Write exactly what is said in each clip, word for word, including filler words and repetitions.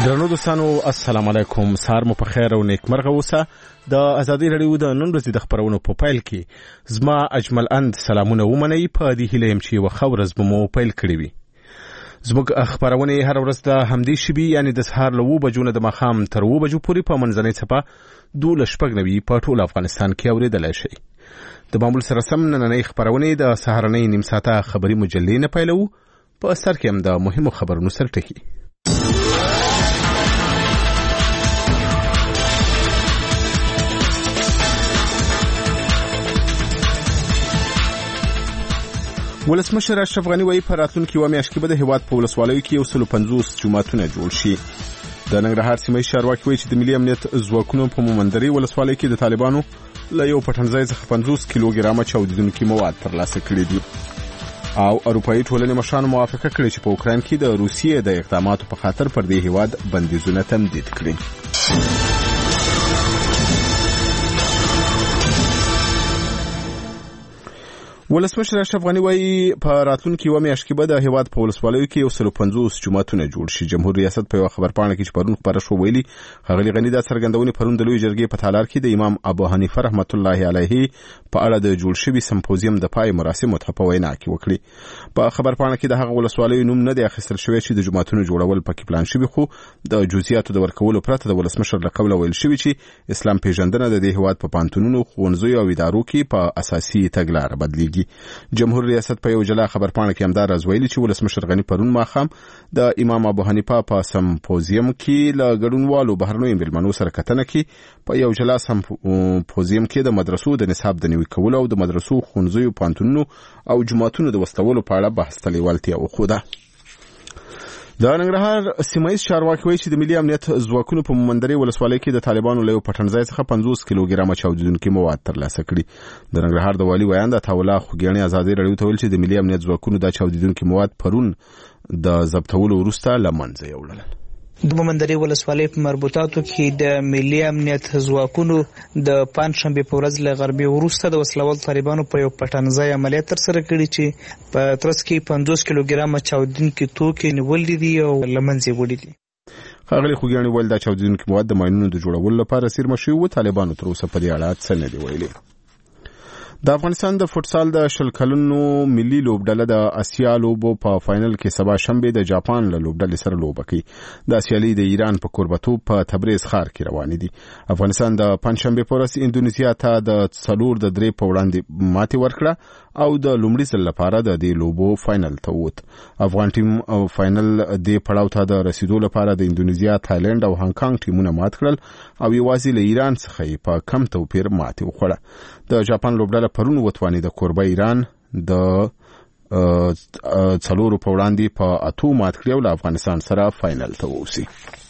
درنو دوستانو السلام علیکم، سهار مو په خیر او نیکمرغه اوسه. د ازادي رادیو د نن ورځې د خبرونو په پیل کې زما اجمل اند سلامونه ومنئ. په دې هیله یم چې یوه ښه ورځ به مو پیل کړې وي. زموږ خبرونه هر ورځ د همدې شیبې یعنې د سهار له اوه بجو نه د ماښام تر اوه بجو پورې په منځنۍ څپه دولس شپږ نوي په ټول افغانستان کې اورېدلی شئ. د معمول سره سم نننۍ خبرونه د سهارنۍ نیم ساعته خبري مجلې نه پیلوو. په سر کې هم د مهمو خبرونو سرټکي. ولسمشر اشرف غني وايي په راتلونکي یوه میاشت کې به د هېواد په ولسوالیو کې یو سل او پنځوس جوماتونه جوړ شي. د ننګرهار سیمه ییز چارواکي وایي چې د ملي امنیت ځواکونو په مومندرې ولسوالۍ کې د طالبانو له یو پټنځای څخه پنځوس کیلوګرامه چاودېدونکي مواد ترلاسه کړي دي. او اروپایي ټولنې مشرانو موافقه کړې چې په اوکراین کې د روسیې د اقداماتو په خاطر پر دې هېواد بندیزونه تمدید کړي. ولسمشر اشرف غني وايي په راتلونکي یوه میاشت کې به د هېواد په ولسوالیو کې یو سل او پنځوس جوماتونه جوړ شي. جمهور ریاست په یوه خبرپاڼه کې چې پرون خپره شوه ویلي ښاغلي غني دا څرګندونې پرون د لویې جرګې په تالار کې د امام ابو حنیفه رحمت الله علیه په اړه د جوړ شوي سمپوزیم د پای مراسمو ته په وینا کې وکړي. په خبرپاڼه کې د هغه ولسوالیو نوم نه دی اخیستل شوی چې د جوماتونو جوړول پکې پلان شوي، خو د جزئیاتو د ورکولو پرته د ولسمشر له قوله ویل شوي چې اسلام پیژندنه د دې هېواد په پوهنتونونو، ښوونځیو او ادارو کې په اساسي تګلاره بدلیږي. جمهور ریاست په یو جلا خبرپاڼه کې همدا راز ویلي چې ولسمشر غني پرون ماښام د امام ابو حنیفه په سمپوزیم کې له ګډونوالو بهرنیو مېلمنو سره کتنه کې په یو جلا سمپوزیم کې د مدرسو د نصاب د نوي کولو او د مدرسو، ښوونځیو، پوهنتونونو او جوماتونو د وسلولو په اړه بحث ته لیوالتیا وښوده. د ننګرهار سیمه ییز چارواکي وایي چې د ملي امنیت ځواکونو په مومندرې ولسوالۍ کې د طالبانو له یو پټنځای څخه پنځوس کیلوګرامه چاودېدونکي مواد ترلاسه کړي. د ننګرهار د والي ویاند عطاالله خوږیاڼي ازادي راډیو ته ویل چې د ملي امنیت ځواکونو دا چاودېدونکي مواد پرون د ضبطولو وروسته له منځه یوړل. د مومندرې ولسوالۍ په مربوطاتو کې د ملي امنیت ځواکونو د پنجشنبې په ورځ له غربي وروسته د وسلوال طالبانو په یو پټنځای عملیات ترسره کړي چې په ترڅ کې پنځوس کیلوګرامه چاودېدونکي توکي نیولي دي او له منځه یې وړي دي. ښاغلي خوږیاڼي ویل دا چاودېدونکي مواد د ماینونو د جوړولو لپاره څیرمه شوي وو. طالبانو تر اوسه په دې اړه څه نه دي ویلي. د افغانستان د فوټسال د شل کلنو ملي لوبډله د اسیا لوبو په فاینل کې سبا شنبه د جاپان له لوبډلې سره لوبه کوي. د سیالي د ایران په کوربتوب په تبریز ښار کې روانې دي. افغانستان د پنجشنبه په ورځ اندونیزیا ته د څلور د درې په وړاندې ماتې ورکړه او د لومړي ځل لپاره د دې لوبو فاینل ته ووت. افغان ټیم او فاینل دې پړاو ته د رسیدو لپاره د اندونیزیا، تایلند او هانګ کانګ ټیمونه مات کړل او یوازې له ایران څخه یې په کم توپیر ماتې وخوړه. د جاپان لوبډله پرون وتوانې د کوربه ایران د څلورو په وړاندې په اتو مات کړي او له افغانستان سره فاینل ته ووسی.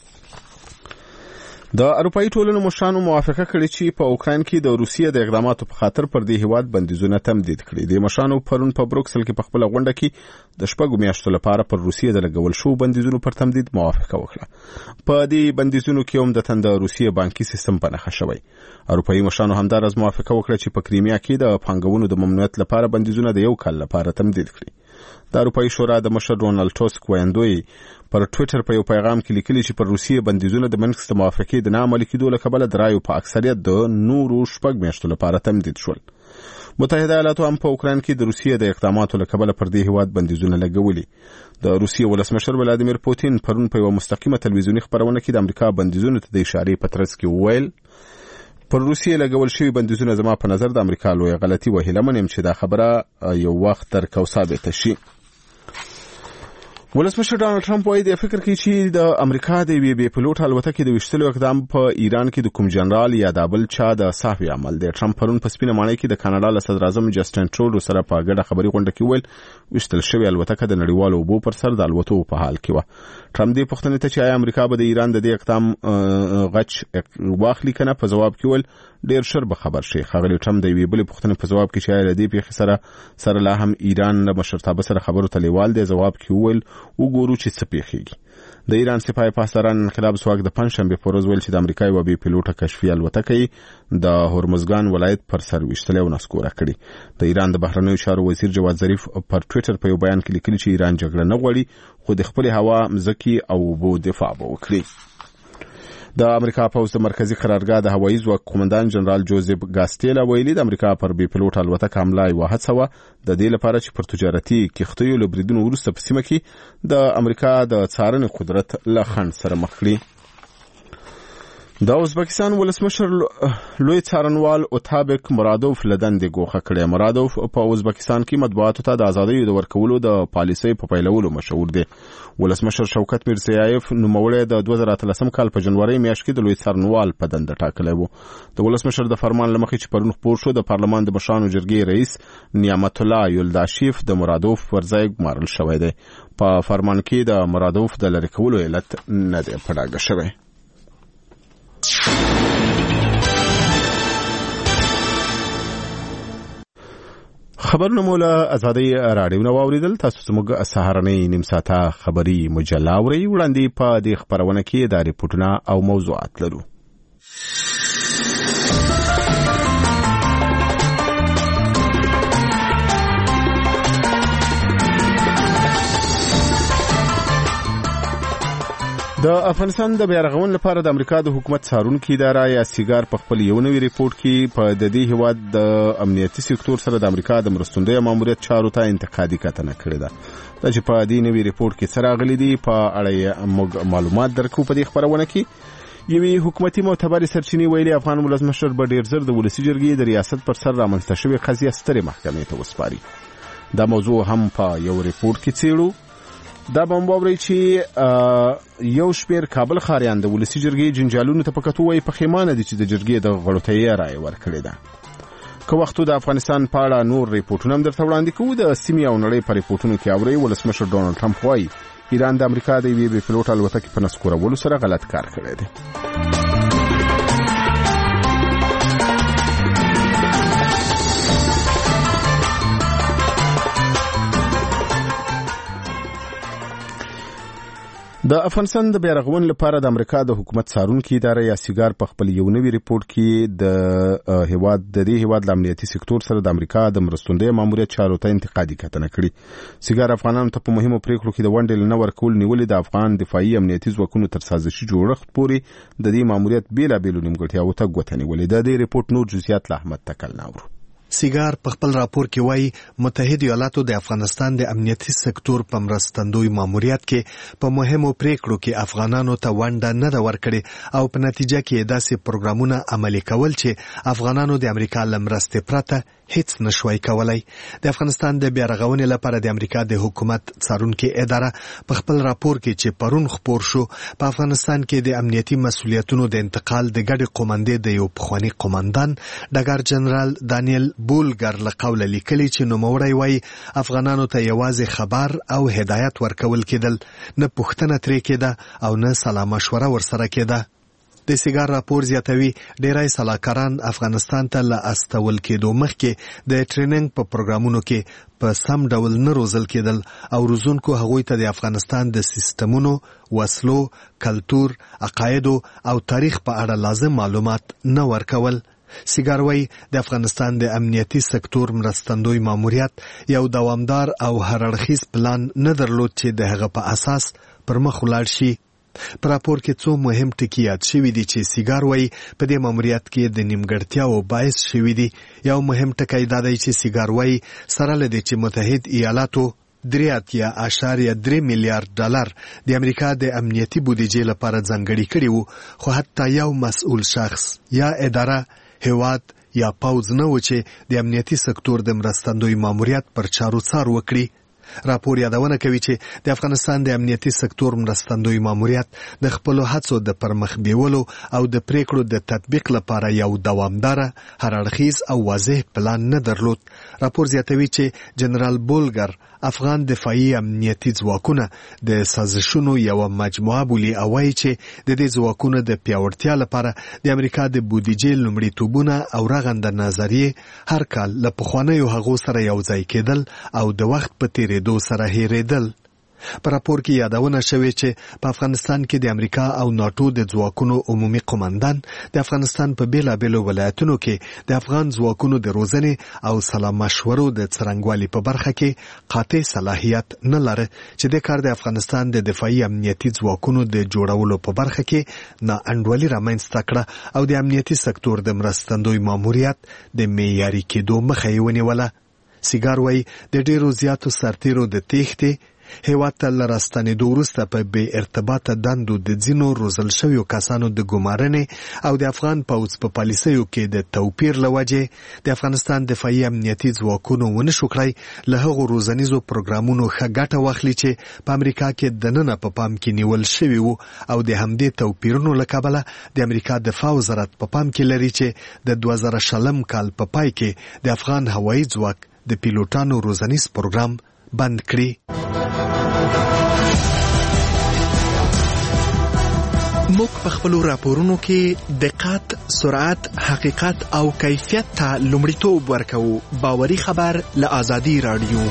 د اروپایي ټولنو مشرانو موافقه کړې چې په اوکراین کې د روسیې د اقداماتو په خاطر پر دې هېواد بندیزونه تمدید کړي. د مشرانو پرون په بروکسل کې په خپله غونډه کې د شپږو میاشتو لپاره پر روسیې د لګول شوو بندیزونو پر تمدید موافقه وکړه. په دې بندیزونو کې عمدتاً د روسیې بانکي سیستم په نښه شوی. اروپایي مشرانو همداراز موافقه وکړه چې په کریمیا کې د پانګونو د ممنوعیت لپاره بندیزونه د یو کال لپاره تمدید کړي. د اروپایي شورا د مشر ډونالډ ټاسک ویاندوی پر ټویټر په یو پیغام کې لیکلي چې پر روسیې بندیزونه د منسک د موافقې د نه عملي کېدو له کبله د رایو په اکثریت د نورو شپږ میاشتو لپاره تمدید شول. متحده ایالاتو هم په اوکراین کې د روسیې د اقداماتو له کبله پر دې هېواد بندیزونه لګولي. د روسیې ولسمشر ولادیمیر پوتین پرون په یوه مستقیمه تلویزیوني خپرونه کې د امریکا بندیزونو ته د اشارې په ترڅ کې وویل پر روسیې لګول شوي بندیزونه زما په نظر د امریکا لویه غلطي وه. هیله من یم چې دا خبره یو وخت ترک او ثابته شي. ولسمشر ډانلډ ټرمپ وایي د فکر کوي چې د امریکا د یوې بې پلوټ الوتکې د ویشتلو اقدام په ایران کې د کوم جنرال یا د بل چا د سهوي عمل دی. ټرمپ پرون په سپینه ماڼۍ کې د کاناډا له صدر اعظم جسټین ټروډو سره په ګډه خبري غونډه کې ویل ویشتل شوې الوتکه د نړیوالو اوبو پر سر د الوتو په حال کې وه. ټرمپ دې پوښتنې ته چې آیا امریکا به د ایران د دې اقدام غچ واخلي که نه په ځواب کې ویل ډېر ژر به خبر شي. ښاغلي ټرمپ د یوې بلې پوښتنې په ځواب کې چې آیا له دې پېښې سره سره لا هم ایران له مشرتابه سره خبرو ته لیوال دی ځواب کې وویل وګورو چې څه پیښیږي. د ایران سپاه پاسداران انقلاب ځواک د پنځشنبه په ورځ ویل چې د امریکا یو بي پیلوټه کشفي الوتکه د هرمزګان ولایت پر سر وشتلې او نسکوره کړې. د ایران د بهرنیو چارو وزیر جواد ظریف پر ټوئیټر په یو بیان کې لیکلي چې ایران جګړه نه غواړي خو د خپل هوا مزکی او بو دفاع وکړي. د امریکا پوز د مرکزی قرارګاه د هوایي ځواک قومندان جنرال جوزف ګاستیلا ویلي د امریکا پر بي پیلوټ الوتکه حمله یو هڅه وه د دې لپاره چې پر تجارتي کښتیو له بریدونو وروسته په سیمه کې د امریکا د څارنې قدرت له خنډ سره مخ کړي. د ازبکستان ولسمشر لوی څارنوال اوتابک مرادوف لدندې ګوښه کړې. مرادوف په ازبکستان کې مطبوعاتو ته د ازادۍ د ورکولو د پالیسۍ په پیلولو مشهور دی. ولسمشر شوکت میرزیایف نوموړی د دوه زره اتلسم کال په جنوري میاشت کې د لوی څارنوال په دنده ټاکلی و. د ولسمشر د فرمان له مخې چې پرون خپور شو د پارلمان د مشرانو جرګې رئیس نعمت الله یلداشیف د مرادوف پر ځای ګمارل شوی دی. په فرمان کې د مرادوف د لرې کولو علت نه دی په ډاګه شوی. خبرونه مو له ازادۍ راډیو نه واوریدل. تاسو زموږ سهارنۍ نیم ساعته خبري مجله اورئ. وړاندې په دې خبرونه کې د ریپورتونه او موضوعات لرو. د افغانستان د بیارغون لپاره د امریکا د حکومت څارونکي اداره یا سیګار په خپل یو نوی ریپورت کې په د دې هیواد د امنیتي سکتور سره د امریکا د مرستندوی ماموریت چارو ته انتقادي کتنه کړې ده. دا چې په دې نوی ریپورت کې څه راغلي دي په اړه موږ معلومات درکو په دې خبرونه کې. یوې حکومتي معتبرې سرچینې ویلي افغان ولسمشر به ډېر زر د ولسي جرګې د ریاست پر سر رامنځته شوې قضیه سترې محکمې ته وسپاري. دا موضوع هم په یو ریپورت کې څېړو. دا به هم واورئ چې یو شمېر کابل ښاریان د ولسي جرګې جنجالونو ته په کتو وایي پښیمانه دي چې د جرګې د غړو ته یې رایه ورکړې ده. که وخت د افغانستان په اړه نور ریپورټونه هم درته وړاندې کوو. د سیمې او نړۍ په ریپورټونو کې اورئ ولسمشر ډونالډ ټرمپ وایي ایران د امریکا د یوې بې پیلوټ الوتکې په نسکورولو سره غلط کار کړی دی. د افغانستان د بیارغون لپاره د امریکا د حکومت څارونکي اداره یا سیګار په خپل یو نوی ریپورت کې د هیواد د دې هیواد د امنیتي سکتور سره د امریکا د مرستندوی ماموریت چارو ته انتقادي کتنه کړې. سیګار افغانانو ته په مهمو پریکړو کې د ونډې نه ورکول نیولې د افغان دفاعي امنیتي ځواکونو تر سازشي جوړښت پورې د دې ماموریت بیلابېلو نیمګړتیاوو ته ګوته نیولې. د دې ریپورت نور جزئیات له احمد تکل ناورو. سیګار په خپل راپور کې وایي متحده ایالاتو د افغانستان د امنیتي سکتور په مرستندوی ماموریت کې په مهمو پریکړو کې افغانانو ته ونډه نه ده ورکړې او په نتیجه کې داسې پروګرامونه عملي کول چې افغانانو د امریکا له مرستې پرته هیڅ نشوي کولای. د افغانستان د بیارغونې لپاره د امریکا د حکومت څارونکي اداره په خپل راپور کې چې پرون خپور شو په افغانستان کې د امنیتي مسولیتونو د انتقال د ګډې قومندې د یو پخوانی قومندان ډګر جنرال دانیل بولګر له قوله لیکلي چې نوموړی وایي افغانانو ته یوازې خبر او هدایت ورکول کېدل، نه پوښتنه ترې کېده او نه سلا مشوره ورسره کېده. د سیګار راپور زیاتوي ډیری سلاکاران افغانستان ته له استول کېدو مخکې د ټریننګ په پروګرامونو کې په سم ډول نه روزل کېدل او روزونکو هغوی ته د افغانستان د سیستمونو، وسلو، کلتور، عقایدو او تاریخ په اړه لازم معلومات نه ورکول. سیګار وايي د افغانستان د امنیتي سکتور مرستندوی ماموریت یو دوامدار او هر اړخیز پلان نه درلود چې د هغه په اساس پر مخ ولاړ شي. په راپور کې څو مهم ټکي یاد شوي دي چې سیګار وايي په دې ماموریت کې د نیمګړتیاوو باعث شوي دي. یو مهم ټکی دا دی چې سیګار وايي سره له دې چې متحد ایالاتو درې اتیا اعشاریه درې میلیارډ ډالر د امریکا د امنیتي بودیجې لپاره ځانګړي کړي وو، خو حتی یو مسؤل شخص یا اداره، هیواد یا پوځ نه و چې د امنیتي سکتور د مرستندوی ماموریت پر چارو څار وکړي. راپور یادونه کوي چې د افغانستان د امنیتي سکتور مرستندوی ماموریت د خپلو هڅو د پرمخ بیولو او د پریکړو د تطبیق لپاره یو دوامداره، هر اړخیز او واضح پلان نه درلود. راپور زیاتوي چې جنرال بولګر افغان دفاعي امنیتي ځواکونه د سازشونو یو مجموعه بولي او وایي چې د دې ځواکونو د پیاوړتیا لپاره د امریکا د بودیجې لومړیتوبونه او رغنده نظریې هر کال له پخوانیو هغو سره یو ځای کېدل او د وخت په تیرېدو سره هېرېدل. په راپور کې یادونه شوې چې په افغانستان کې د امریکا او ناتو د ځواکونو عمومي قومندان د افغانستان په بیلابېلو ولایتونو کې د افغان ځواکونو د روزنې او سلا مشورو د څرنګوالي په برخه کې قاطع صلاحیت نه لري چې د کار د افغانستان د دفاعي امنیتي ځواکونو د جوړولو په برخه کې نا انډولي رامنځته کړه او د امنیتي سکتور د مرستندوی ماموریت د معیاري کېدو مخه یې ونیوله. سیګار وایي د ډیرو زیاتو سرتیرو د تېښتې هیواد ته له راستنېدو وروسته په بې ارتباطه دندو د ځینو روزل شویو کسانو د ګمارنې او د افغان پوځ په پالیسیو کې د توپیر له وجې د افغانستان دفاعي امنیتي ځواکونو ونه شو کړی له هغو روزنیزو پروګرامونو ښه ګټه واخلي چې په امریکا کې دننه په پام کې نیول شوي وو او د همدې توپیرونو له کبله د امریکا دفاع وزارت په پام کې لري چې د دوه زره شلم کال په پای کې د افغان هوایي ځواک د پیلوټانو روزنیز پروګرام بند کړي. موږ په خپلو راپورونو کې دقت، سرعت، حقیقت او کیفیت ته لومړیتوب ورکوو. باوري خبر له آزادي رادیو.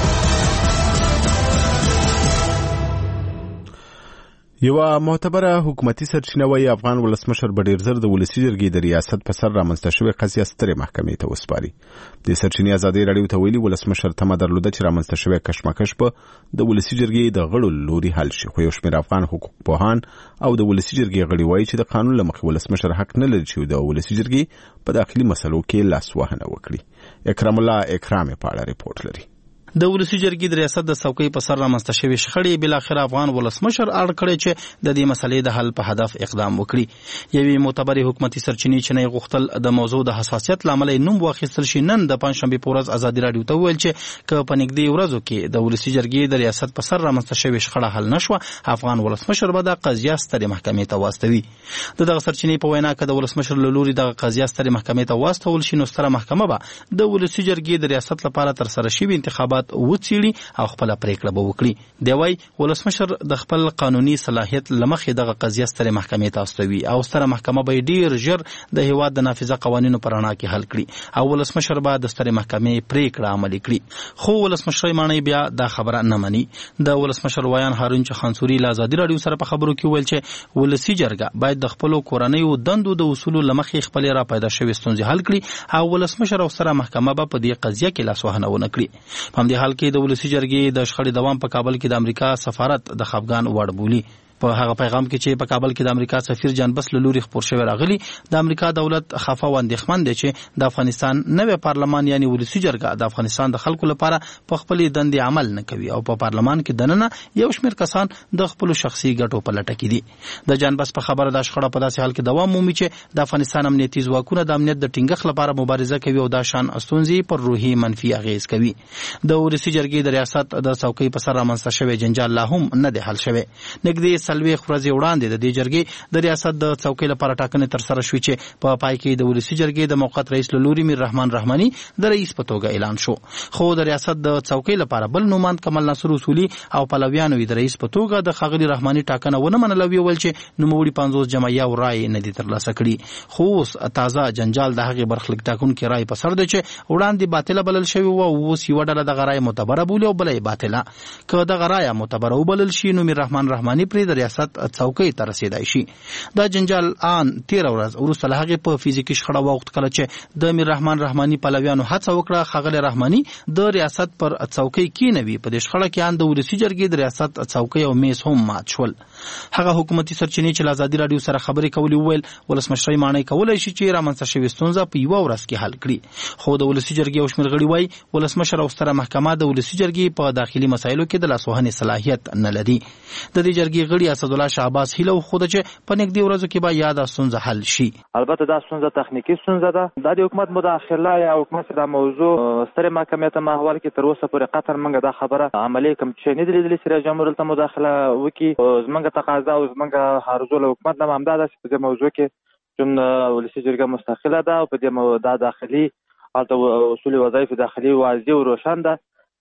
یو معتبره حکومتي سرچینه وايي افغان ولسمشر به ډیر زر د ولسی جرګې د ریاست په سر رامنځته شوې قضیه سترې محکمې ته وسپاري. د سرچینې ازادي رادیو ته ویلي ولسمشر تمه درلوده چې رامنځته شوې کشمکش په د ولسی جرګې د غړو لوري حل شي، خو یو شمېر افغان حقوق پوهان او د ولسی جرګې غړي وایي چې د قانون له مخې ولسمشر حق نه لري چې د ولسی جرګې په داخلي مسلو کې لاس وهنه وکړي. اکرام الله اکرام په اړه ریپورت لري. د ولسی جرګې د ریاست د څوکۍ په سر رامنځته شوې شخړې بل اخر افغان ولسمشر اړ کړی چې د دې مسلې د حل په هدف اقدام وکړي. یوې معتبرې حکومتي سرچینې چې نه غوښتل د موضوع د حساسیت لامل نوم واخیستل شي نن د پنځشنبه په ورځ ازادي رادیو ته ویل چې که په نږدې ورځو کې د ولسی جرګې د ریاست په سر رامنځته شوې شخړه حل نشوه افغان ولسمشر به د قضیه سترې محکمې ته واستوي. د دغه سرچینې په وینا کې د ولسمشر له لوري د قضیه سترې محکمې ته واستول شي نو ستره محکمه به د ولسی جرګې د ریاست لپاره تر سره شوي انتخابات وڅېړي او خپل پریکړه به وکړي. دی وايي ولسمشر د خپل قانوني صلاحیت لمخې دغه قضیه سترې محکمې ته استوي او ستره محکمه به ډیر ژر د هیواد د نافذه قوانینو پر رڼا کې حل کړي او ولسمشر به د سترې محکمې پریکړه عملي کړي. خو ولسمشر معنی بیا دا خبره نه مني. د ولسمشر ویان هارون چخانسوري له آزادي رادیو سره په خبرو کې ویل چې ولسی جرګه باید د خپل کورنیو دندو د اصولو لمخې خپل را پیدا شوې ستونزې حل کړي او ولسمشر او ستره محکمه به په دې قضیه کې لاس وهنه ونه کړي. په همدې حال کې د ولسی جرګې د شخړې دوام په کابل کې د امریکا سفارت د خفګان وړ بولي. په هغه پیغام کې چې په کابل کې د امریکا سفیر جان بس له لوري خبر شوی راغلی د امریکا دولت خفه و اندېښمن دی چې د افغانستان نوې پارلمان یعنی ولسی جرګه د افغانستان د خلکو لپاره په خپل دندې عمل نه کوي او په پارلمان کې دننه یو شمېر کسان د خپل شخصي ګټو په لټه کې دي. د جان بس په خبره د شخړه په داسې حال کې دوام مومي چې د افغانستان امنیتي ځواکونه د امنیت د ټینګښت لپاره مبارزه کوي او دا شان ستونزې پر روحي منفي اغیز کوي. د ولسی جرګې د ریاست د څوکۍ په سر رامنځته شوی جنجال لا هم نه دی حل شوی. نږدې څلوېښت ورځې وړاندې د دې جرګې د ریاست د څوکۍ لپاره ټاکنې تر سره شوې چې په پای کې د ولسی جرګې د موقت رئیس له لوري میر رحمان رحماني د رئیس په توګه اعلان شو. خو د ریاست د څوکۍ لپاره بل نوماند کمال ناصر اصولي او پلویانو د رئیس په توګه د ښاغلي رحماني ټاکنه ونه منله او ویل چې نوموړي پنځوس جمعیه او رای نه دي ترلاسه کړي. خو اوس تازه جنجال د هغې برخلیک ټاکونکي رای په سر دی چې وړاندې باطله بلل شوې وه او اوس یوه ډله دغه رای معتبره بولي او بله یې باطله. که دغه رایه معتبره وبلل شي نو میر رحمان رحماني پرې د ریاست څوکۍ ته رسېدای شي. دا جنجال آن تېره ورځ وروسته له هغې په فزیکي شخړه واوښت کله چې د میر رحمان رحماني پلویانو هڅه وکړه ښاغلی رحماني د ریاست پر څوکۍ کېنوي. په دې شخړه کې ان د ولسي جرګې د ریاست څوکۍ او میز هم مات شول. هغه حکومتي سرچینې چې له ازادي راډیو سره خبرې کولې وویل ولسمشر ماڼۍ کولی شي چې رامنځته شوې ستونزه په یوه ورځ کې حل کړي. خو د ولسي جرګې یو شمېر غړي وایي ولسمشر او ستره محکمه د ولسي جرګې په داخلي مسایلو کې د لاسوهنې صلاحیت نه لري. د دې جرګې غړي اسدالله شعباس هیله وښوده چې په نږدې ورځو کې به یاده ستونزه حل شي. البته دا ستونزه تخنیکي ستونزه ده. دا د حکومت مداخله یا حکومت د موضوع سترې محکمې ته محول کې تر اوسه پورې قطر موږ دا خبره عملي کوم چې نه دي لیدلې چې رئیس جمهور ته مداخله وکړي. زموږ تقاضا او زموږ عرضو له حکومت نه همدا ده چې په دې موضوع کې چون ولسي جرګه مستقله ده او په دې دا داخلي هلته اصول وظایف داخلي واضح او روشن ده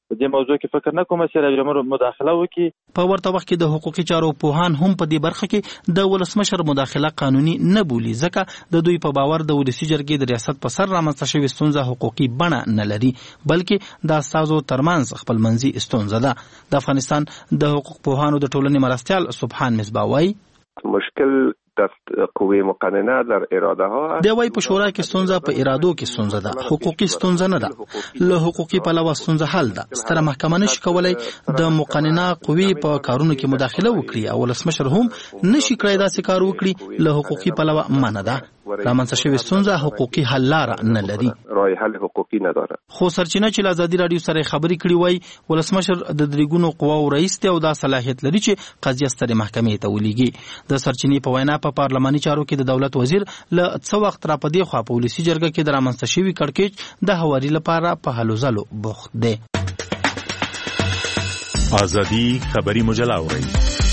په دې موضوع کې فکر نه کوم چې رئیس جمهور مداخله وکړي. په ورته وخت کې د حقوقي چارو پوهان هم په دې برخه کې د ولسمشر مداخله قانوني نه بولي، ځکه د دوی په باور د ولسي جرګې د ریاست په سر رامنځته شوې ستونزه حقوقي بڼه نه لري، بلکې د استازو ترمنځ خپلمنځي ستونزه ده. د افغانستان د حقوق پوهانو د ټولنې مرستیال سبحان مصباح وایي مشکل در قوه مقننه در اراده ها دی وای په شورا کې ستونزه په ارادو کې ستونزه ده، حقوقي ستونزه نه ده. له حقوقي پلوه ستونزه حل ده. ستره محکمه نشي کولای د مقننه قوی په کارونو کې مداخله وکړي او ولسمشر هم نشي کړای داسې کار وکړي. له حقوقي پلوه منه ده. رامنځته شوې ستونزه حقوقي حل لار نه لري، راه حل حقوقي نداره. خو سرچینه چې له ازادي رادیو سره خبرې کړي وای ولسمشر د دریګونو قواو رئیس دی او دا صلاحیت لري چې قضیه ستره محکمې ته ولېږي. د سرچینې په وینا په پارلماني چارو کې د دولت وزیر له څو وخت را پدې خوا په ولسي جرګه کې د رامنځته شوي کړکېچ د هواري لپاره په هلو ځلو بوخت دی. ازادي خبري مجله اوري.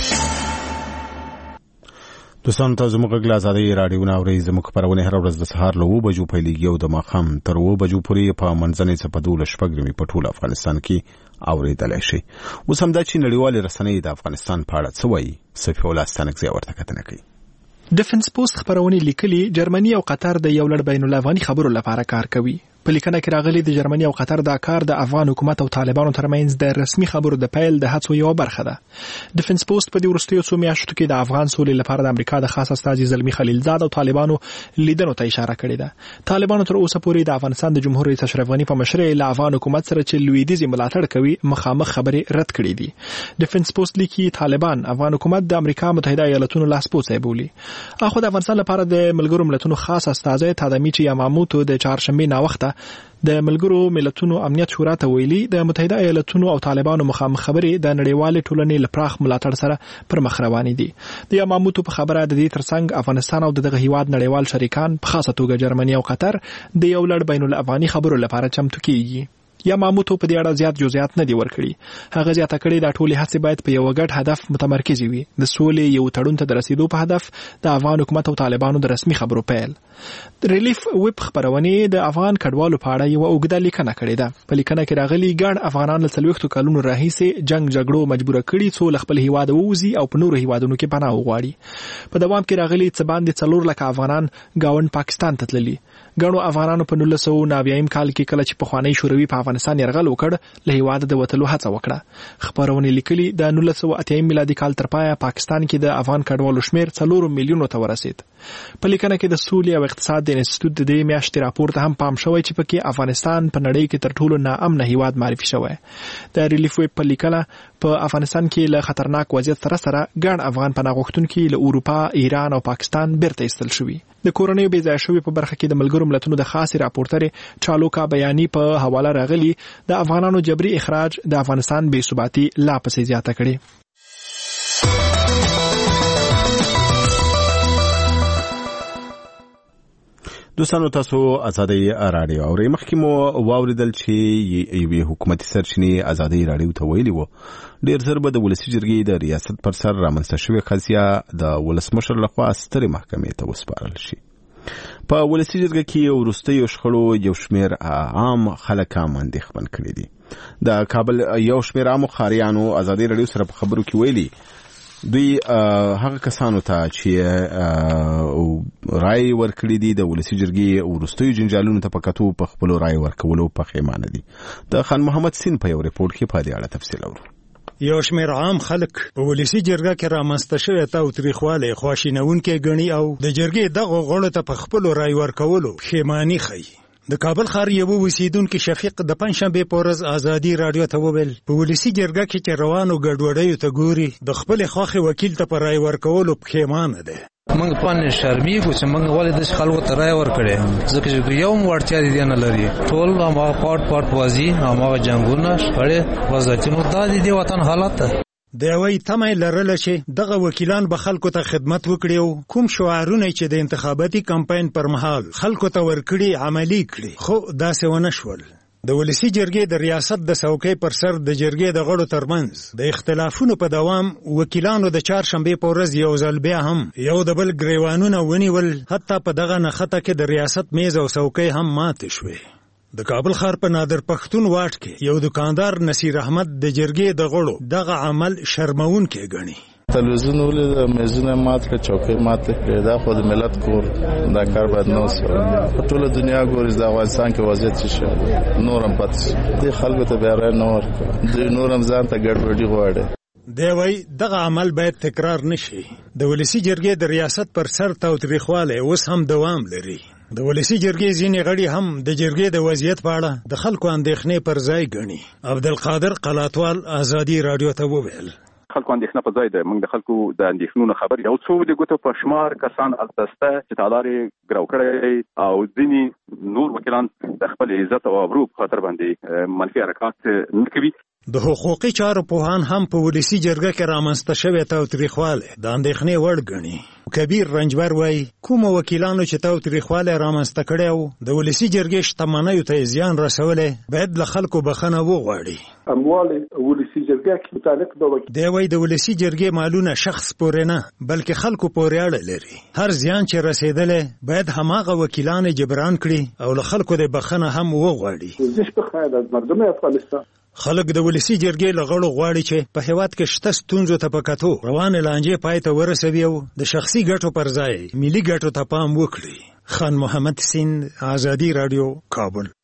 دوستان ته زموږ غږ له ازادۍ راډیو نه اورئ. زموږ خپرونې هره ورځ د سهار له اوه بجو پیلېږي او د ماښام تر اوه بجو پورې په منځنۍ څپه دولس شپږ نیمې په ټول افغانستان کې اورېدلی شئ. اوس همدا چې نړیوالې رسنۍ د افغانستان په اړه څه وایي، صفي الله ستانکزی ورته کتنه کوي. ډیفنس پوسټ خبرونه لیکلي جرمني او قطر د یو لړ بین الافغاني خبرو لپاره کار کوي. په لیکنه کې راغلي د جرمني او قطر دا کار د افغان حکومت او طالبانو ترمنځ د رسمي خبرو د پیل د هڅو یو برخه ده. ډیفنس پوسټ په دې وروستیو څو میاشتو کې د افغان سولې لپاره د امریکا د خاص استازي زلمی خلیلزاد او طالبانو لیدنو ته اشاره کړې ده. طالبانو تر اوسه پورې د افغانستان د جمهور رئیس اشرف غنی په مشرۍ له افغان حکومت سره چې لویدیځي ملاتړ کوي مخامخ خبرې رد کړې دي. ډیفنس پوسټ لیکي طالبان افغان حکومت د امریکا متحده ایالاتونو لاسپوڅی بولي. اخو د افغانستان لپاره د ملګرو ملتونو خاص استازي تادمیچ یاماموتو د چهارشنبه ناوخته د ملګرو ملتونو امنیت شورا ته ویلي د متحده ایالاتونو او طالبانو مخامخ خبرې د نړیوالې ټولنې لپاره ملاتړ سره پر مخ روانې دي. د یاماموتو په خبره د دې ترڅنګ افغانستان او دغه هیواد نړیوال شریکان په خاصه توګه جرمني او قطر د یو لړ بین الافغاني خبرو لپاره چمتو کیږي. یا ماموتو په دې اړه زیات جزئیات نه دی ورکړي. هغه زیاته کړي د ټولي هڅې باید په یو ګډ هدف متمرکز وي، د سولې یو تړون ته د رسیدو په هدف د افغان حکومت او طالبانو د رسمي خبرو پیل. ریلیف ویب خبرونه د افغان کډوالو په اړه یو اوږده لیکنه کړې ده. په لیکنه کې راغلي ګڼ افغانان له څلوېښتو کلونو راهیسې جنگ جګړو مجبور کړي څو خپل هیواد ووزي او په نورو هیوادونو کې پناه وغواړي. په دوام کې راغلي څه باندې څلور لکه افغانان گاوند پاکستان ته تللي. ګڼو افغانانو په نولس سوه نوي اویایم کال کې کله چې پخوانی شوروي په افغانستان یرغل وکړ له هیواده د وتلو هڅه وکړه. خبرونه لیکلي د نولس سوه اتیا میلادي کال تر پایه پاکستان کې د افغان کډوالو شمیر څلور میلیونو ته ورسید. په لیکنه کې د سولې او اقتصاد د انسټیټیوټ د دې میاشتې راپور ته هم پام شوی چې پکې افغانستان په نړۍ کې تر ټولو ناامنه هیواد معرفي شوی. د ریلیف ویب په لیکنه په افغانستان کې له خطرناک وضعیت سره سره ګڼ افغان پناه غوښتونکي له اروپا، ایران او پاکستان بیرته ایستل شوي. د کورنیو بې ځایه شوي په برخه کې د ملګرو ملتونو د خاصې راپورټرې چالوکا بیاني په حواله راغلي د افغانانو جبري اخراج د افغانستان بې ثباتي لا پسې زیاته کړي. دوستانو تاسو ازادي رادیو اورئ. مخکې مو واوریدل چې یوې حکومتي سرچینې ازادي رادیو ته ویلي وو ډېر ژر به د ولسي جرګې د ریاست پر سر رامنځته شوې قضیه د ولسمشر لخوا سترې محکمې ته وسپارل شي. په ولسي جرګه کې وروستیو شخړو یو شمېر عام خلک هم اندېښمن کړي دي. د کابل یو شمېر عامو ښاریانو ازادي رادیو سره په خبرو کې ویلي دوی هغه کسانو ته چې رای ورکړي دي د ولسي جرګې وروستیو جنجالونو ته په کتو په خپلو رای ورکولو پښیمانه دي. د خان محمد سین په یو ریپورټ کې په دې اړه تفصیل اورو. یو شمېر عام خلک په ولسي جرګه کې رامنځته شوې تاوتریخوالی خواشینونکی ګڼي او د جرګې دغو غړو ته په خپلو رای ورکولو پښیماني ښیي. د کابل ښار یو اوسیدونکي شفیق د پنجشنبې په ورځ ازادي راډیو ته وویل په ولسي جرګه کې چې روانو ګډوډیو ته ګوري د خپلې خوښې وکیل ته په رای ورکولو پښیمانه دی. موږ پانې شرمېږو چې موږ ولې داسې خلکو ته رای ورکړې ځکه چې یو هم وړتیا دې نه لري. ټول هماغه پاټ پاټ وازي هماغه جنګونه شخړې وضعیتونه دا د دې وطن حالت ده. د یوې تمې لرله چې دغه وکیلان به خلکو ته خدمت وکړي او کوم شعارونه چې د انتخاباتي کمپاین پر مهال خلکو ته ورکړي عملي کړي، خو داسې ونه شول. د ولسي جرګې د ریاست د څوکۍ پر سر د جرګې د غړو ترمنځ د اختلافونو په دوام وکیلانو د چهارشنبې په ورځ یو ځل بیا هم یو د بل ګریوانونه ونیول، حتی په دغه نښته کې د ریاست میز او څوکۍ هم ماتې شوې. د کابل ښار په نادر پښتون واټ کې یو دکاندار نصیر احمد د جرګې د غړو دغه عمل شرمونکی ګڼي. تلویزیون ولې میزونه مات کړ، چوکۍ مات کړې، دا خو د ملت کور، دا کار باید نه وسي. په ټوله دنیا ګوري د افغانستان کې وضعیت څه شي، نورم پاتې دي خلکو ته بیا رای نه ورکړي، دوی نورم ځان ته ګډوډي غواړي. دی وایي دغه عمل باید تکرار نشي. د ولسي جرګې د ریاست پر سر تاوتریخوالی اوس هم دوام لري. د ولسي جرګې ځینې غړي هم د جرګې د وضعیت په اړه د خلکو اندېښنې پر ځای ګڼي. عبدالقادر قلاتوال ازادي راډیو ته وویل خلکو اندېښنه په ځای ده. موږ د خلکو د اندېښنو نه خبر یو څو د ګوتو په شمار کسان هلته شته چې تالارې ګرو کړی او ځینې نور وکیلان د خپل عزت او ابرو په خاطر باندې منفي حرکات نه کوي. د حقوقي چارو پوهان هم په ولسي جرګه کې رامنځته شوی تاوتریخوالی د اندېښنې وړ ګڼي. کبیر رنجبر وایي کومو وکیلانو چې تاوتریخوالی رامنځته کړی و د ولسي جرګې شتمنیو ته زیان رسولی باید له خلکو بخښنه وغواړي. اموال ولسي جرګه کې متعلق د وکیل دی وایي د ولسي جرګې مالونه شخص پورې نه بلکې خلکو پورې اړه لري. هر زیان چې رسېدلی باید هماغه وکیلان جبران کړي او له خلکو د بخښنه هم وغواړي. زش په خیر از مردم افغانستان خلک د ولسي جرګې له غړو غواړي چې په هېواد کې شته ستونزو ته په کتو روانې لانجې پای ته ورسوي او د شخصي ګټو پر ځای ملي ګټو ته پام وکړي. خان محمد سیند، ازادي راډیو، کابل.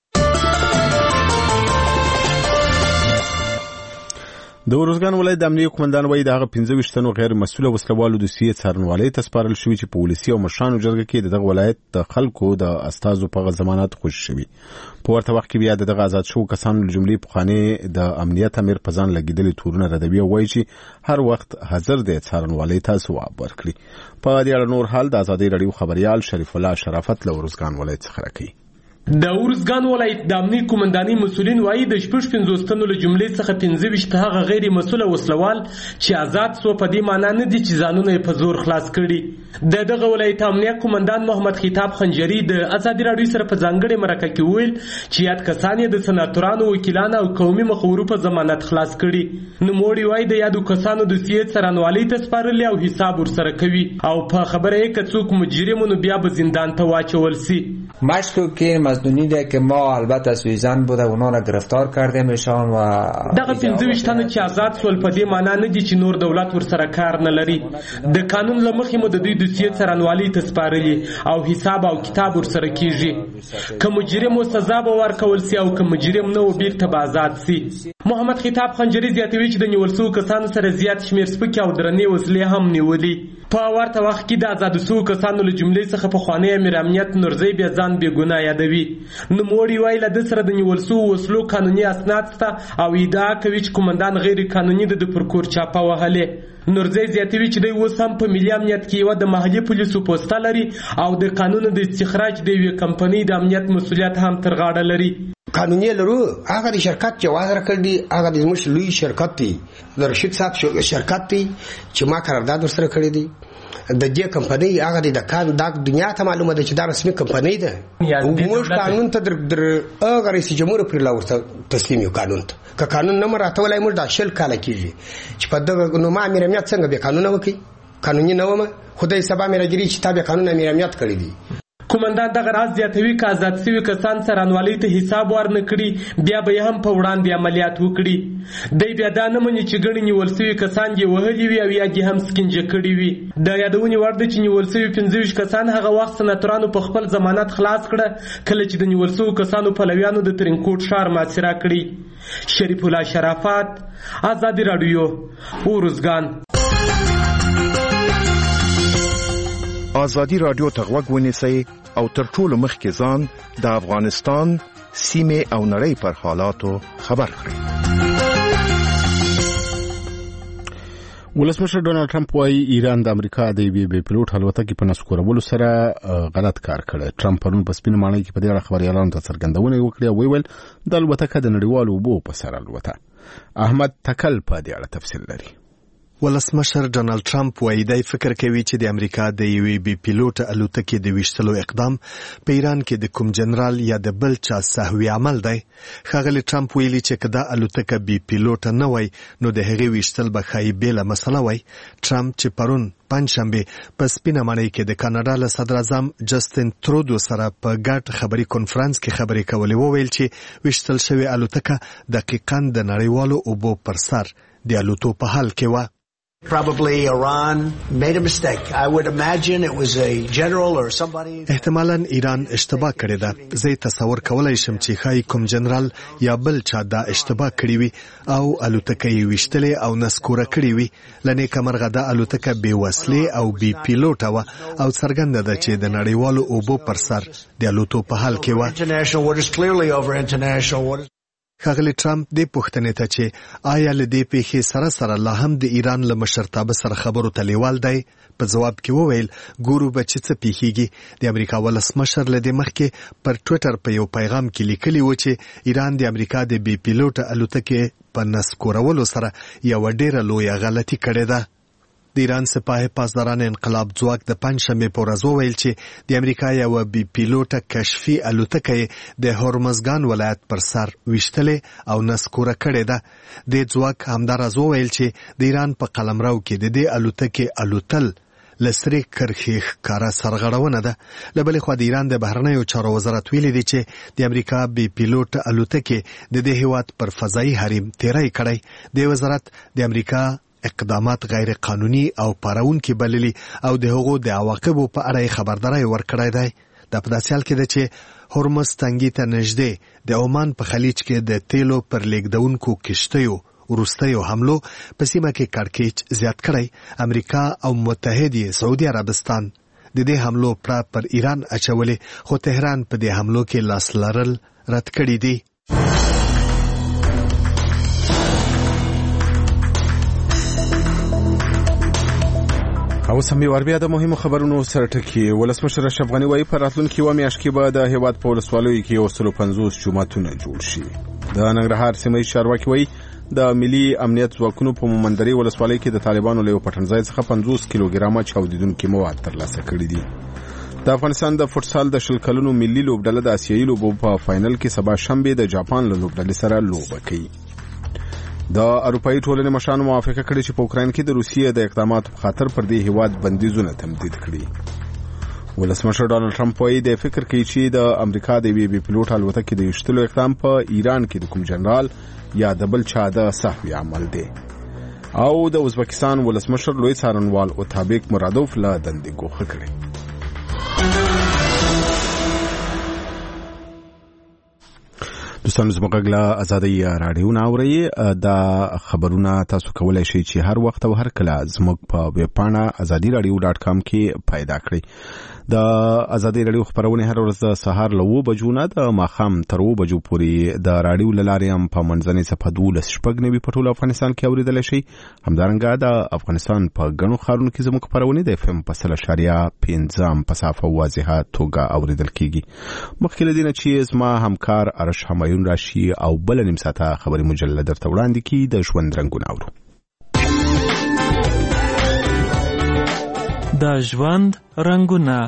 د ارزګان ولایت د امنیه قومندان وایي د هغه پنځه ویشت تنو غیر مسؤله وسلوالو دوسیې څارنوالۍ ته سپارل شوي چې په ولسي او مشرانو جرګه کې د دغه ولایت د خلکو د استازو په ضمانت خوشي شوي. په ورته وخت کې بیا د دغه آزاد شوو کسانو له جملې پخواني د امنیت امیر په ځان لګېدلي تورونه ردوي او وایي چې هر وخت حاضر دی څارنوالۍ ته ځواب ورکړي. په دې اړه نور حال د ازادي راډیو خبریال شریف الله شرافت له ارزګان ولایت څخه راکوي. د ارزګان ولایت د امنیه قومندانۍ مسؤلین وایي د شپږ پنځوس تنو له جملې څخه پنځه ویشت هغه غیر مسؤله وسلوال چې آزاد سو په دې معنا نه دي چې ځانونه یې په زور خلاص کړي. د دغه ولایت امنیه قومندان محمد خطاب خنجري د ازادي راډیو سره په ځانګړې مرکه کې وویل چې یاد کسان یې د سناتورانو، وکیلانو او قومي مخورو په ضمانت خلاص کړي. نوموړي وایي د یادو کسانو دوسیې څارنوالۍ ته سپارلې او حساب ورسره کوي او په خبره یې که څوک مجرم نو بیا به زندان ته واچول سی. مشکوک مزدونی ده که ما البته سویزن بوده اونا را گرفتار کردیم ایشان و دغه پنځه ویشت تنه چې آزاد سول په دې معنا نه دي چې نور دولت ورسره کار نه لري. د قانون له مخې مو د دوی دوسیې څارنوالۍ ته سپارلې او حساب او کتاب ورسره کیږي. که مجرم و سزا به ورکول سي او که مجرم نه و بیرته به آزاد سي. محمد خطاب خنجري زیاتوي چې د نیول شوو کسانو سره زیات شمېر سپکې او درنې وسلې هم نیولي. په ورته وخت کې د آزادو شوو کسانو له جملې څخه پخوانی امیر امنیت نورزی بیا ځان بې ګناه یادوي. نوموړي وایي له ده سره د نیول شوو وسلو قانوني اسناد شته او ادعا کوي چې قومندان غیر قانوني د ده پر کور چاپه وهلې. نورزی زیاتوي چې دی اوس هم په ملي امنیت کې یوه د محلي پولیسو پوسته لري او د قانون د استخراج د یوې کمپنۍ د امنیت مسؤلیت هم تر غاړه لري. قانوني لرو هغه د شرکت جواز راکړ دی، هغه د زموږ لوی شرکت دی، د رشید صاحب شرکت دی چې ما قرارداد ورسره کړی دی. د دې کمپنۍ هغه د کان د دنیا ته معلومه ده چې دا رسمي کمپنۍ ده. موږ قانون ته در هغه رئیس جمهور پر لاورته تسلیم یو قانون ته که قانون نه مراتولای موږ د شل کاله کیږي چې په دغه نو ما امیر امنیت څنګه به قانون وکي قانوني نه ومه خدای سبا مې راګری چې تابع قانون امیر امنیت کړی دی. قومندان دغه راز زیاتوي که آزاد سوي کسان څارنوالۍ ته حساب ورنه کړي بیا به هم په وړاندې عملیات وکړي. دی بیا دا نه مني چې ګڼې نیول سوي کسان یې وهلي وي او یا دې هم سکنجه کړي وي. د یادونې وړ ده چې نیول سوي پنځه ویشت کسان هغه وخت سناتورانو په خپل ضمانت خلاص کړه کله چې د نیول سوو کسانو پلویانو د ترینکوټ ښار محاصره کړي. شریف الله شرافت، ازادي راډیو، ارزګان. ازادي راډیو ته غوږ ونیسئ او تر ټولو مخکې ځان د افغانستان سیمې او نړۍ پر حالاتو خبر کړئ. ولسمشر ډونالد ټرمپ وايي ایران د امریکا د یوې بې پیلوټ الوتکې په نسکورولو سره غلط کار کړی. ټرمپ پرون په سپینه ماڼۍ کې په دې اړه خبریالانو ته څرګندونه وکړه او ویل د الوتکه د نړیوالو اوبو په سر الوته. احمد تکل په دې اړه تفصیل لري. ولسمشر ډونالد ټرمپ وایي دی فکر کوي چې د امریکا د یوې بي پیلوټ الوتکې د ویشتلو اقدام په ایران کې د کوم جنرال یا د بل چا سهوي عمل دی. ښاغلي ټرمپ ویلي چې که دا الوتکه بي پیلوټ نه وای نو د هغې ویشتل به ښایي بېله مسله وای. ټرمپ چې پرون پنجشنبه په سپینه ماڼۍ کې د کاناډا له صدراعظم جسټین ترودو سره په ګډ خبري کنفرانس کې خبرې کولې وویل چې ویشتل شوې الوتکه دقیقاً د نړیوالو اوبو پر سر د الوتو په حال کې وه. Probably Iran made a mistake. I would imagine it was a general or somebody. احتمالاً ایران اشتباه کړې ده. زه تصور کولای شم چې ښایي کوم جنرال یا بل چا دا اشتباه کړې وي او الوتکه یې ویشتلې او نسکوره کړې وي. له نیکه مرغه دا الوتکه بې وسلې او بې پیلوټه وه او څرګنده ده چې د نړیوالو اوبو پر سر د الوتو په حال کې وه. International waters, clearly over international waters. ښاغلي ټرمپ دې پوښتنې ته چې آیا له دې پیښې سره سره لا هم د ایران له مشرتابه سره خبرو ته لیوال دی په ځواب کې وویل ګورو به چې څه پیښیږي. د امریکا ولسمشر له دې مخکې پر ټویټر په یو پیغام کې لیکلي و چې ایران د امریکا د بي پیلوټه الوتکې په نسکورولو سره یوه ډېره لویه غلطي کړې ده. د ایران سپاه پاسداران انقلاب ځواک د پنجشنبې په ورځ وویل چې د امریکا یوه بي پیلوټه کشفي الوتکه یې د هورمزګان ولایت پر سر ویشتلې او نسکوره کړې ده. د ځواک همداراز وویل چې د ایران په قلمرو کې د دې الوتکې الوتل له سرې کرښې ښکاره سرغړونه ده. له بلې خوا د ایران د بهرنیو چارو وزارت ویلي دی چې د امریکا بي پیلوټ الوتکې د دې هیواد پر فضایي حریم تیری کړی. د وزارت د امریکا اقدامات غیر قانوني او پارونکي بللي او د هغو د عواقبو په اړه خبرداری ورکړی دی. دا په داسې حال کې ده چې هورمز تنګي ته نږدې د عمان په خلیج کې د تیلو پر لیږدونکو کشتیو وروستیو حملو په سیمه کې کړکېچ زیات کړی. امریکا او متحد سعودي عربستان د دې حملو پړه پر ایران اچولې خو تهران په دې حملو کې لاس لرل رد کړي دي. او سمې وربیا د مهمو خبرونو سره ټکی. ولسمشر اشرف غني وایي په راتلونکي یوه میاشت کې به د هیواد په ولسوالیو کې یو سل پنځوس جوماتونه جوړ شي. د ننګرهار سیمه ییز چارواکي وایي د ملي امنیت ځواکونو په مومندرې ولسوالۍ کې د طالبانو له یو پټنځای څخه پنځوس کیلوګرامه چاودیدونکي مواد ترلاسه کړي دي. د افغانستان د فوټسال د شل کلونو ملي لوبډله د اسیایي لوبو په فاینل کې سبا شنبه د جاپان له لوبډلې سره لوبه کوي. د اروپאי ټولنې مشرانو موافقه کړې چې په اوکراین کې د روسیې د اقداماتو په خاطر پر دې هیواد بندیزونه تمدید کړي. ولسمشر ډونالد ټرمپ وایي د فکر کوي چې د امریکا د یوې بي پیلوټ الوتکې د ویشتلو اقدام په ایران کې د کوم جنرال یا د بل چا د سهوي عمل دی. او د ازبکستان ولسمشر لوی څارنوال اوتابیک مرادوف له دندې ګوښه کړې. دوستانو زموږ غږ له ازادۍ راډیو نه اورئ. دا خبرونه تاسو کولی شئ چې هر وخت او هر کله زموږ په ویب پاڼه ازادي راډیو ډاټ کام کې پیدا کړئ. د ازادي راډیو خبرونه هر ورځ د سهار له اوه بجو نه د ماښام تر اوه بجو پورې د راډیو له لارې هم په منځنۍ صفحه دولس شپږ نوي په ټول افغانستان کې اورېدلی شئ. همدارنګه د افغانستان په ګڼو ښارونو کې زموږ خپرونې د اف ام په سل اشاریه پنځه هم په صافه واضحه توګه اورېدل کېږي. مخکې له دې نه چې زما همکار ارش همایون راشي او بل نیم ساعته خبري مجله درته وړاندې کړي د ژوند رنګونه اورو. د ژوند رنګونه.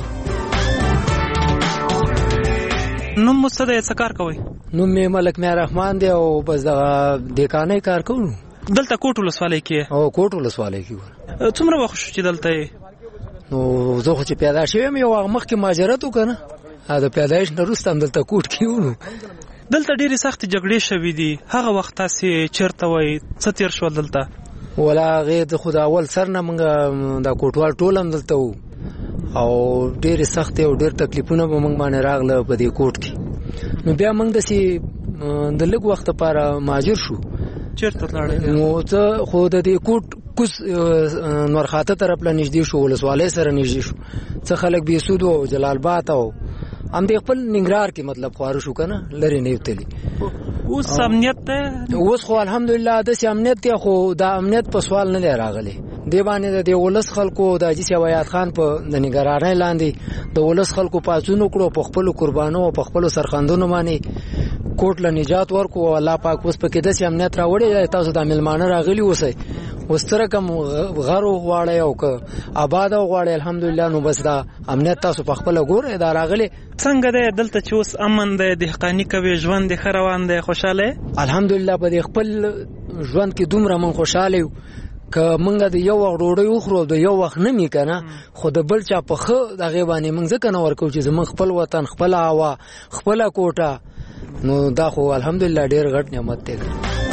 نوم مستد څه کار کوي؟ نوم می ملک میا رحمان دی او بس د دیکانې کار کوم. دلته کوټ ولسوالۍ کې او کوټ ولسوالۍ کې څومره وخت شو چې دلته نو زه خو چې پیدا شوم یو وخت مخکې مهاجرت وکړم. دا پیدایش نه وروسته هم دلته کوټ کې ونو. دلته ډېرې سختې جګړې شوې دي. هغه وخت تاسې چېرته وئ؟ څه تېر شول دلته؟ ولا هغې د خو د اول سر نه موږ دا کوټوال ټول هم دلته وو او ډېرې سختې او ډېر تکلیفونه به موږ باندې راغله په دې کوټ کې. نو بیا موږ داسې د لږ وخت لپاره مهاجر شو. چېرته لاړئ؟ نو څه خو د دې کوټ کوز نورخاته طرف له نږدې شو، ولسوالۍ سره نږدې شو. څه خلک بېسود او جلال آباد او هم دې خپل ننګرهار کې مطلب خواره شو که نه، لرې نه وتلي. اوس امنیت دی؟ اوس خو الحمدلله داسې امنیت دی، خو دا امنیت په سوال نه دی راغلی. دې باندې د دې ولس خلکو د حاجي صاحب حیات خان په د نګرانۍ لاندې د ولس خلکو پاڅون وکړو، په خپلو قربانو او په خپلو سرخندونو باندې کوټ له نجات ورکو. الله پاک اوس پکې داسې امنیت راوړی دی، تاسو دا مېلمانه راغلي اوسئ وستره کوم غرو غواړي او که آباد غواړي الحمدلله نو بس دا امنیت تاسو په خپل ګور دا راغلي څنګه ده دلته چې اوس امن ده دهقاني کوي ژوند د خروان ده خوشاله الحمدلله په خپل ژوند کې دومره من خوشاله یو که مونږ د یو وخت ډوډۍ وخورو د یو وخت نه می کنه خو د بل چا په خو دغه باندې مونږ ځکه نه ورکو چې زمون خپل وطن خپل هوا خپل کوټه نو دا خو الحمدلله ډیر غټ نعمت دی